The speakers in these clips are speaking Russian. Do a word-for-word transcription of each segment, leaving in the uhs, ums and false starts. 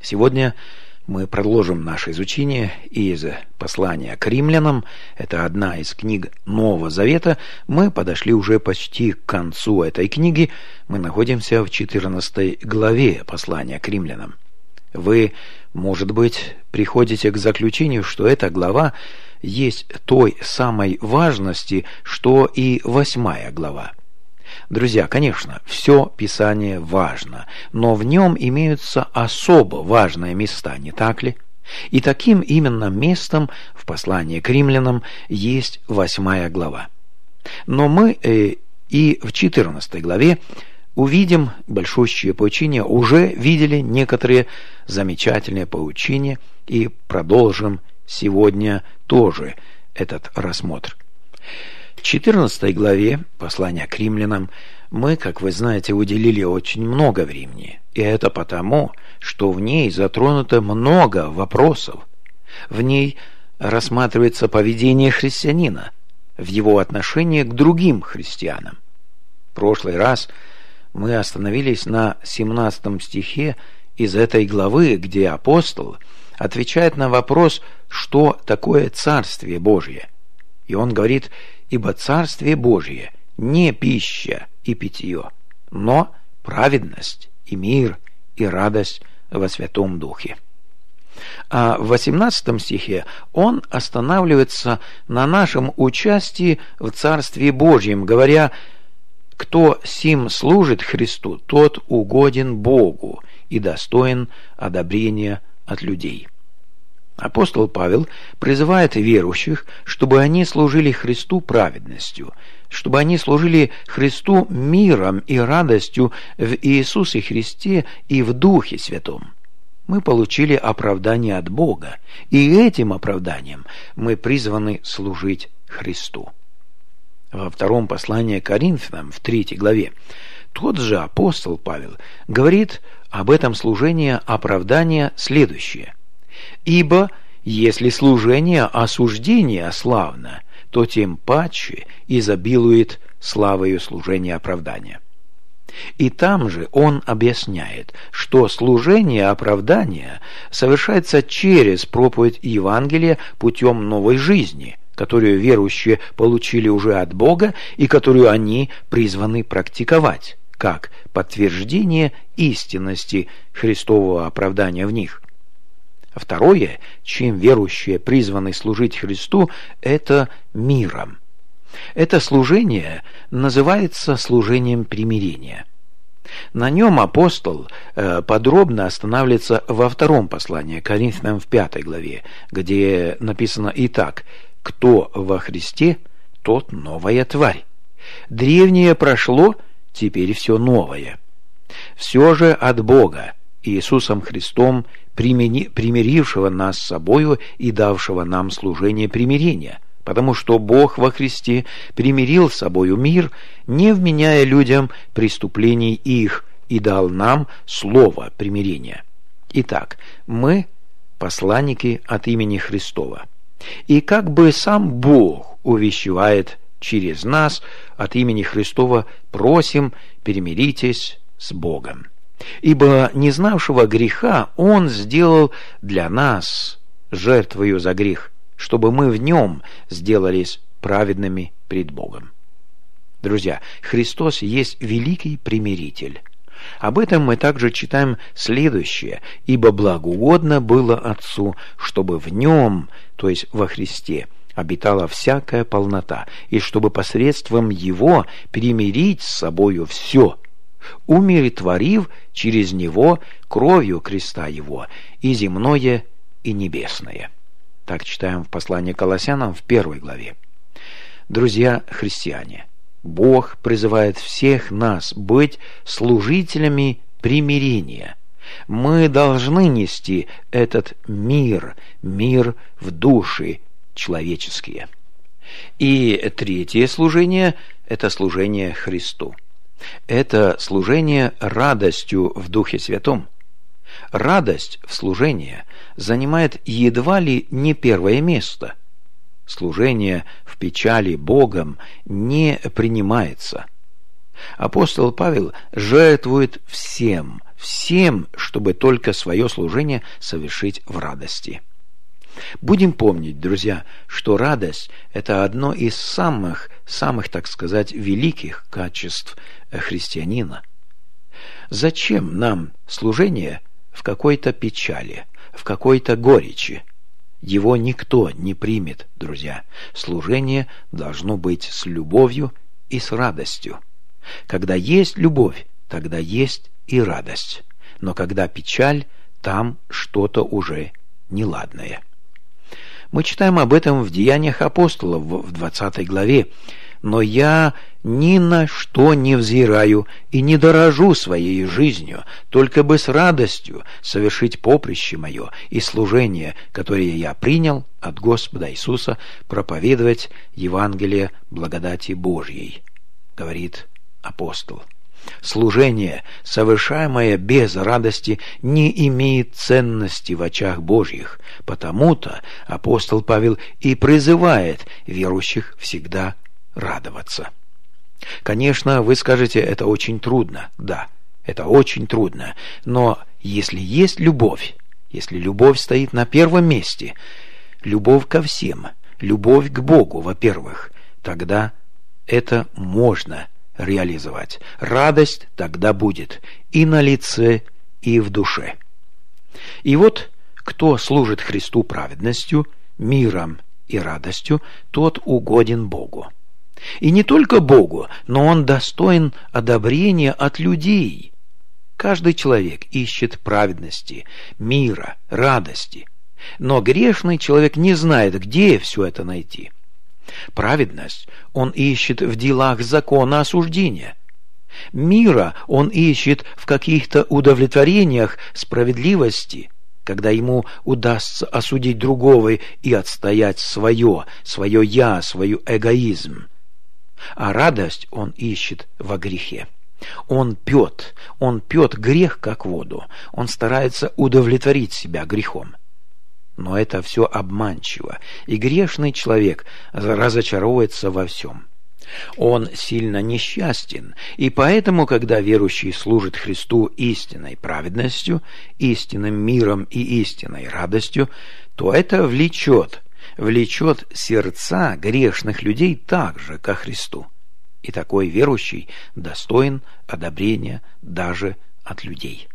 Сегодня мы продолжим наше изучение из послания к римлянам. Это одна из книг Нового Завета. Мы подошли уже почти к концу этой книги. Мы находимся в четырнадцатой главе послания к римлянам. Вы, может быть, приходите к заключению, что эта глава есть той самой важности, что и восьмая глава. Друзья, конечно, все Писание важно, но в нем имеются особо важные места, не так ли? И таким именно местом в послании к римлянам есть восьмая глава. Но мы э, и в четырнадцатой главе увидим большущее поучение, уже видели некоторые замечательные поучения и продолжим сегодня тоже этот рассмотр. В четырнадцатой главе послания к римлянам мы, как вы знаете, уделили очень много времени, и это потому, что в ней затронуто много вопросов. В ней рассматривается поведение христианина в его отношении к другим христианам. В прошлый раз мы остановились на семнадцатом стихе из этой главы, где апостол отвечает на вопрос, что такое Царствие Божие. И он говорит: «Ибо Царствие Божие не пища и питье, но праведность и мир и радость во Святом Духе». А в восемнадцатом стихе он останавливается на нашем участии в Царстве Божьем, говоря: «Кто сим служит Христу, тот угоден Богу и достоин одобрения от людей». Апостол Павел призывает верующих, чтобы они служили Христу праведностью, чтобы они служили Христу миром и радостью в Иисусе Христе и в Духе Святом. Мы получили оправдание от Бога, и этим оправданием мы призваны служить Христу. Во втором послании к Коринфянам, в третьей главе, тот же апостол Павел говорит об этом служении оправдания следующее: «Ибо если служение осуждения славно, то тем паче изобилует славою служение оправдания». И там же он объясняет, что служение оправдания совершается через проповедь Евангелия путем новой жизни, которую верующие получили уже от Бога и которую они призваны практиковать, как подтверждение истинности Христового оправдания в них. Второе, чем верующие призваны служить Христу, это миром. Это служение называется служением примирения. На нем апостол э, подробно останавливается во втором послании к Коринфянам в пятой главе, где написано: «Итак, кто во Христе, тот новая тварь. Древнее прошло, теперь все новое. Все же от Бога, Иисусом Христом, примирившего нас с собою и давшего нам служение примирения, потому что Бог во Христе примирил с собою мир, не вменяя людям преступлений их, и дал нам слово примирения. Итак, мы посланники от имени Христова, и как бы сам Бог увещевает через нас от имени Христова, просим, примиритесь с Богом. Ибо не знавшего греха Он сделал для нас жертвою за грех, чтобы мы в Нем сделались праведными пред Богом». Друзья, Христос есть великий примиритель. Об этом мы также читаем следующее: «Ибо благоугодно было Отцу, чтобы в Нем, то есть во Христе, обитала всякая полнота, и чтобы посредством Его примирить с собою все, умиротворив через Него кровью креста Его и земное, и небесное». Так читаем в послании к Колоссянам в первой главе. Друзья христиане, Бог призывает всех нас быть служителями примирения. Мы должны нести этот мир, мир в души человеческие. И третье служение – это служение Христу. Это служение радостью в Духе Святом. Радость в служении занимает едва ли не первое место. Служение в печали Богом не принимается. Апостол Павел жертвует всем, всем, чтобы только свое служение совершить в радости. Будем помнить, друзья, что радость – это одно из самых, самых, так сказать, великих качеств христианина. Зачем нам служение в какой-то печали, в какой-то горечи? Его никто не примет, друзья. Служение должно быть с любовью и с радостью. Когда есть любовь, тогда есть и радость. Но когда печаль, там что-то уже неладное. Мы читаем об этом в Деяниях апостолов в двадцатой главе. «Но я ни на что не взираю и не дорожу своей жизнью, только бы с радостью совершить поприще мое и служение, которое я принял от Господа Иисуса, проповедовать Евангелие благодати Божьей», говорит апостол. Служение, совершаемое без радости, не имеет ценности в очах Божьих, потому-то апостол Павел и призывает верующих всегда радоваться. Конечно, вы скажете, это очень трудно. Да, это очень трудно. Но если есть любовь, если любовь стоит на первом месте, любовь ко всем, любовь к Богу, во-первых, тогда это можно реализовать. Радость тогда будет и на лице, и в душе. И вот, кто служит Христу праведностью, миром и радостью, тот угоден Богу. И не только Богу, но он достоин одобрения от людей. Каждый человек ищет праведности, мира, радости. Но грешный человек не знает, где все это найти. Праведность он ищет в делах закона осуждения. Мира он ищет в каких-то удовлетворениях справедливости, когда ему удастся осудить другого и отстоять свое, свое «я», свой эгоизм. А радость он ищет во грехе. Он пьет, он пьет грех как воду, он старается удовлетворить себя грехом. Но это все обманчиво, и грешный человек разочаровывается во всем. Он сильно несчастен, и поэтому, когда верующий служит Христу истинной праведностью, истинным миром и истинной радостью, то это влечет, влечет сердца грешных людей так же, ко Христу. И такой верующий достоин одобрения даже от людей.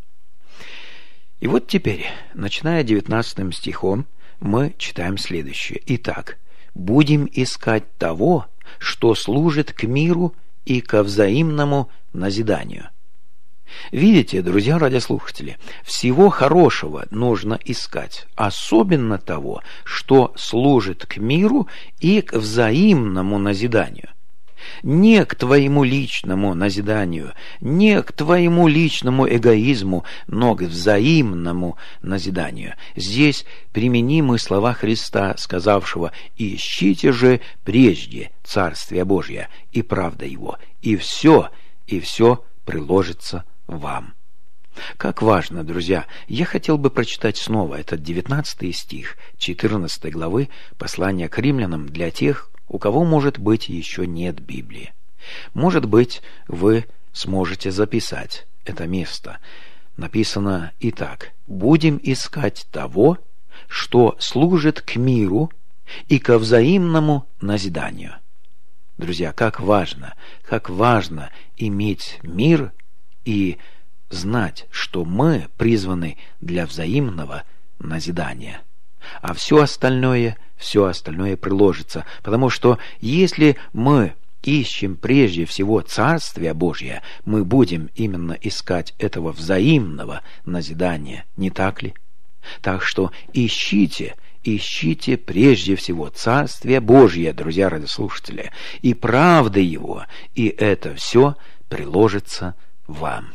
И вот теперь, начиная девятнадцатым стихом, мы читаем следующее. «Итак, будем искать того, что служит к миру и ко взаимному назиданию». Видите, друзья радиослушатели, всего хорошего нужно искать, особенно того, что служит к миру и к взаимному назиданию. Не к твоему личному назиданию, не к твоему личному эгоизму, но к взаимному назиданию. Здесь применимы слова Христа, сказавшего: «Ищите же прежде Царствие Божие и правда Его, и все, и все приложится вам». Как важно, друзья! Я хотел бы прочитать снова этот девятнадцатый стих четырнадцатой главы послания к римлянам для тех, у кого, может быть, еще нет Библии. Может быть, вы сможете записать это место. Написано: «Итак, будем искать того, что служит к миру и ко взаимному назиданию». Друзья, как важно, как важно иметь мир и знать, что мы призваны для взаимного назидания. А все остальное, все остальное приложится. Потому что если мы ищем прежде всего Царствие Божье, мы будем именно искать этого взаимного назидания, не так ли? Так что ищите, ищите прежде всего Царствие Божье, друзья радиослушатели, и правды Его, и это все приложится вам.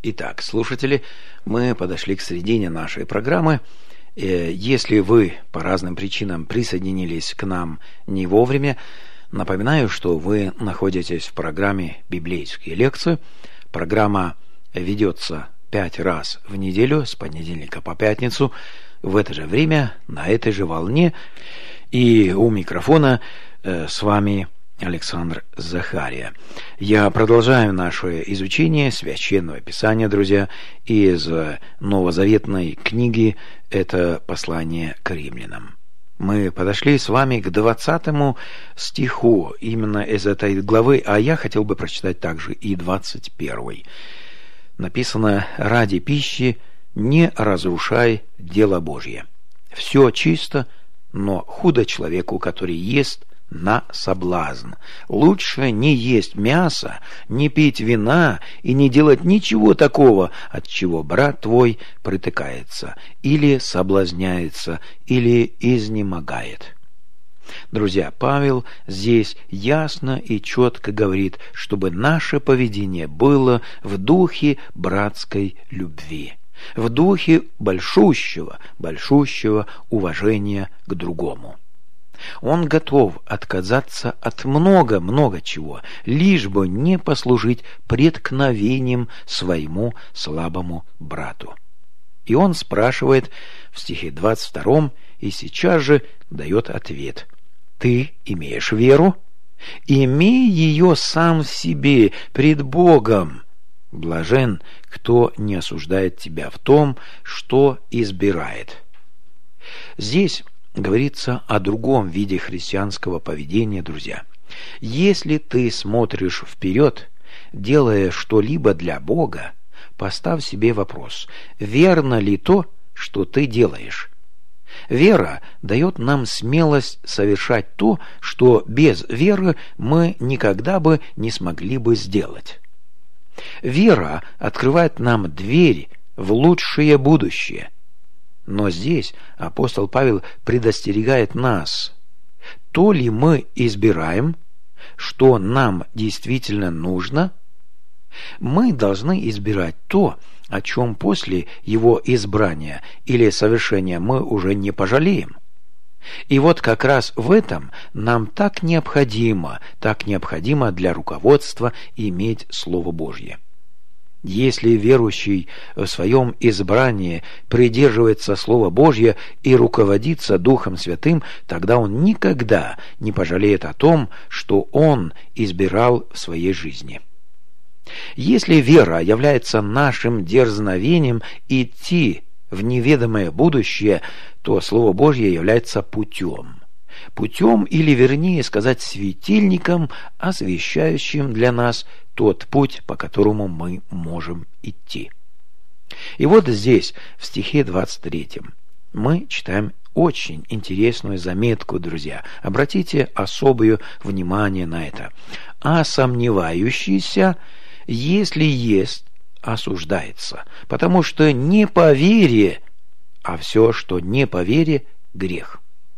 Итак, слушатели, мы подошли к середине нашей программы. Если вы по разным причинам присоединились к нам не вовремя, напоминаю, что вы находитесь в программе «Библейские лекции». Программа ведется пять раз в неделю, с понедельника по пятницу, в это же время, на этой же волне. И у микрофона э, с вами Александр Захария. Я продолжаю наше изучение Священного Писания, друзья, из новозаветной книги «Это послание к римлянам». Мы подошли с вами к двадцатому стиху именно из этой главы, а я хотел бы прочитать также и двадцать первый. Написано: «Ради пищи не разрушай дело Божье. Все чисто, но худо человеку, который ест на соблазн. Лучше не есть мясо, не пить вина и не делать ничего такого, от чего брат твой притыкается, или соблазняется, или изнемогает». Друзья, Павел здесь ясно и четко говорит, чтобы наше поведение было в духе братской любви, в духе большущего, большущего уважения к другому. Он готов отказаться от много-много чего, лишь бы не послужить преткновением своему слабому брату. И он спрашивает в стихе двадцать втором и сейчас же дает ответ: «Ты имеешь веру? Имей ее сам в себе пред Богом. Блажен, кто не осуждает тебя в том, что избирает». Здесь говорится о другом виде христианского поведения, друзья. Если ты смотришь вперед, делая что-либо для Бога, поставь себе вопрос: верно ли то, что ты делаешь? Вера дает нам смелость совершать то, что без веры мы никогда бы не смогли бы сделать. Вера открывает нам дверь в лучшее будущее. Но здесь апостол Павел предостерегает нас: то ли мы избираем, что нам действительно нужно, мы должны избирать то, о чем после его избрания или совершения мы уже не пожалеем. И вот как раз в этом нам так необходимо, так необходимо для руководства иметь Слово Божье. Если верующий в своем избрании придерживается Слова Божьего и руководится Духом Святым, тогда он никогда не пожалеет о том, что он избирал в своей жизни. Если вера является нашим дерзновением идти в неведомое будущее, то Слово Божье является путем. Путем, или вернее сказать, светильником, освещающим для нас тот путь, по которому мы можем идти. И вот здесь, в стихе двадцать третьем, мы читаем очень интересную заметку, друзья. Обратите особое внимание на это. «А сомневающийся, если ест, осуждается, потому что не по вере, а все, что не по вере, грех».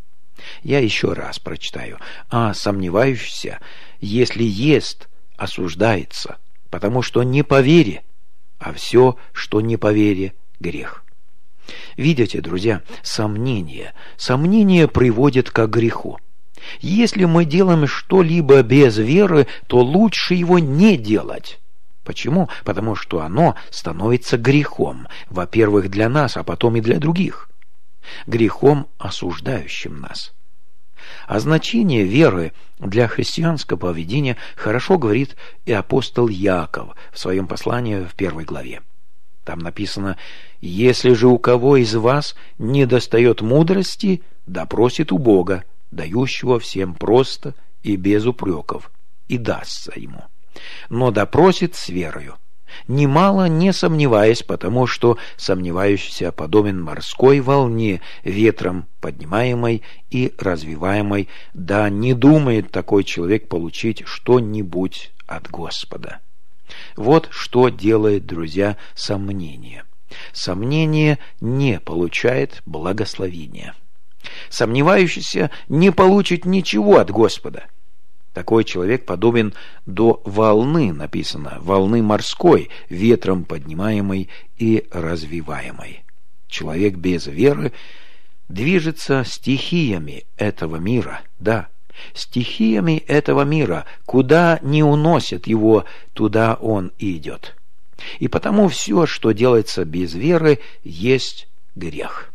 Я еще раз прочитаю. «А сомневающийся, если ест, осуждается, потому что не по вере, а все, что не по вере, грех». Видите, друзья, сомнение. Сомнение приводит к греху. Если мы делаем что-либо без веры, то лучше его не делать. Почему? Потому что оно становится грехом, во-первых, для нас, а потом и для других. Грехом, осуждающим нас. О значении веры для христианского поведения хорошо говорит и апостол Яков в своем послании в первой главе. Там написано: «Если же у кого из вас недостает мудрости, да просит у Бога, дающего всем просто и без упреков, и дастся ему. Но да просит с верою, немало не сомневаясь, потому что сомневающийся подобен морской волне, ветром поднимаемой и развиваемой, да не думает такой человек получить что-нибудь от Господа». Вот что делает, друзья, сомнение. Сомнение не получает благословения. Сомневающийся не получит ничего от Господа. Такой человек подобен до волны, написано, волны морской, ветром поднимаемой и развиваемой. Человек без веры движется стихиями этого мира, да, стихиями этого мира. Куда не уносят его, туда он и идет. И потому все, что делается без веры, есть грех.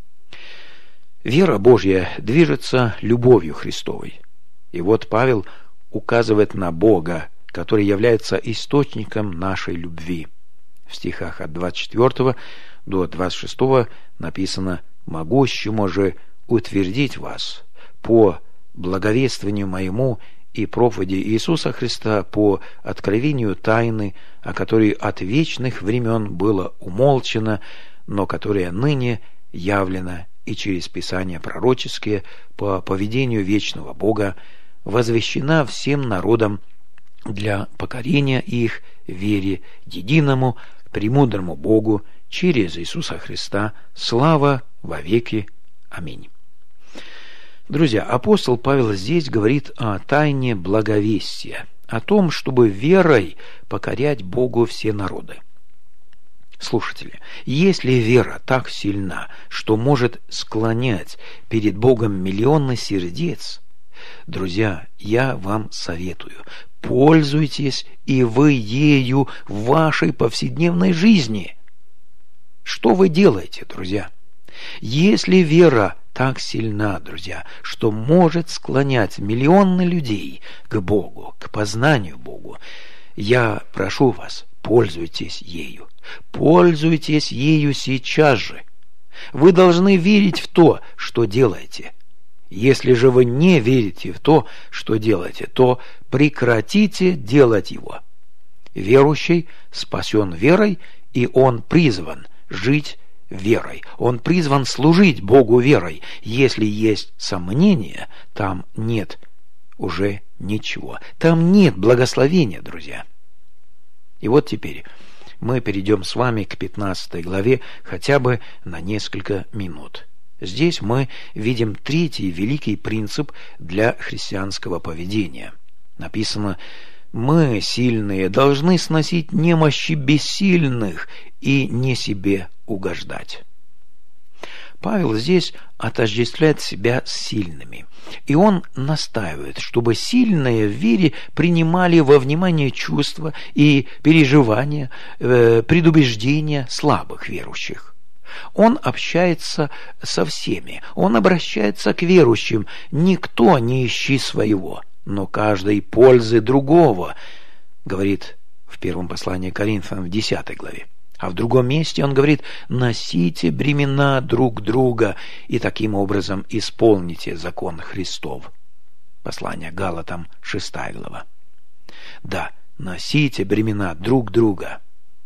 Вера Божья движется любовью Христовой. И вот Павел указывает на Бога, который является источником нашей любви. В стихах от двадцать четвёртого до двадцать шестого написано: «Могущему же утвердить вас по благовествованию моему и проповеди Иисуса Христа по откровению тайны, о которой от вечных времен было умолчено, но которая ныне явлена и через Писания пророческие по поведению вечного Бога, возвещена всем народам для покорения их вере единому, премудрому Богу, через Иисуса Христа, слава во веки. Аминь». Друзья, апостол Павел здесь говорит о тайне благовестия, о том, чтобы верой покорять Богу все народы. Слушатели, если вера так сильна, что может склонять перед Богом миллионы сердец, друзья, я вам советую, пользуйтесь и вы ею в вашей повседневной жизни. Что вы делаете, друзья? Если вера так сильна, друзья, что может склонять миллионы людей к Богу, к познанию Богу, я прошу вас, пользуйтесь ею. Пользуйтесь ею сейчас же. Вы должны верить в то, что делаете. Если же вы не верите в то, что делаете, то прекратите делать его. Верующий спасен верой, и он призван жить верой. Он призван служить Богу верой. Если есть сомнения, там нет уже ничего. Там нет благословения, друзья. И вот теперь мы перейдем с вами к пятнадцатой главе хотя бы на несколько минут. Здесь мы видим третий великий принцип для христианского поведения. Написано: «Мы, сильные, должны сносить немощи бессильных и не себе угождать». Павел здесь отождествляет себя с сильными, и он настаивает, чтобы сильные в вере принимали во внимание чувства и переживания, э, предубеждения слабых верующих. Он общается со всеми, он обращается к верующим: «Никто не ищи своего, но каждой пользы другого», говорит в первом послании к Коринфянам в десятой главе. А в другом месте он говорит: «Носите бремена друг друга и таким образом исполните закон Христов». Послание Галатам, шестая глава. Да, носите бремена друг друга.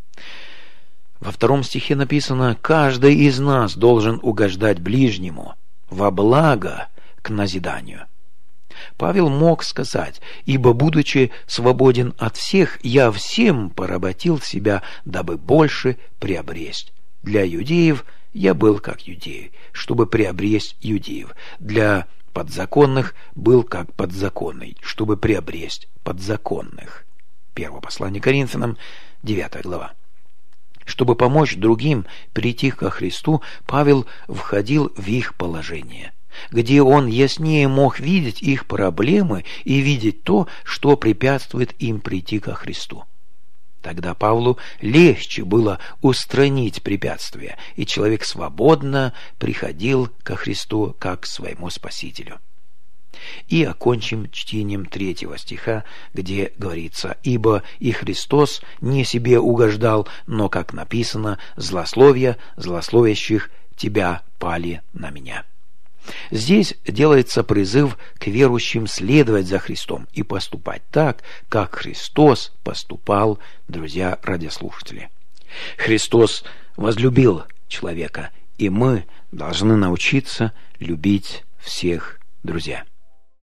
Во втором стихе написано: «Каждый из нас должен угождать ближнему во благо к назиданию». Павел мог сказать: «Ибо, будучи свободен от всех, я всем поработил себя, дабы больше приобресть. Для иудеев я был как иудей, чтобы приобресть иудеев. Для подзаконных был как подзаконный, чтобы приобресть подзаконных». Первое послание Коринфянам, девятая глава. Чтобы помочь другим прийти ко Христу, Павел входил в их положение, где он яснее мог видеть их проблемы и видеть то, что препятствует им прийти ко Христу. Тогда Павлу легче было устранить препятствия, и человек свободно приходил ко Христу как к своему Спасителю. И окончим чтением третьего стиха, где говорится: «Ибо и Христос не себе угождал, но, как написано, злословия злословящих тебя пали на меня». Здесь делается призыв к верующим следовать за Христом и поступать так, как Христос поступал, друзья радиослушатели. Христос возлюбил человека, и мы должны научиться любить всех, друзья.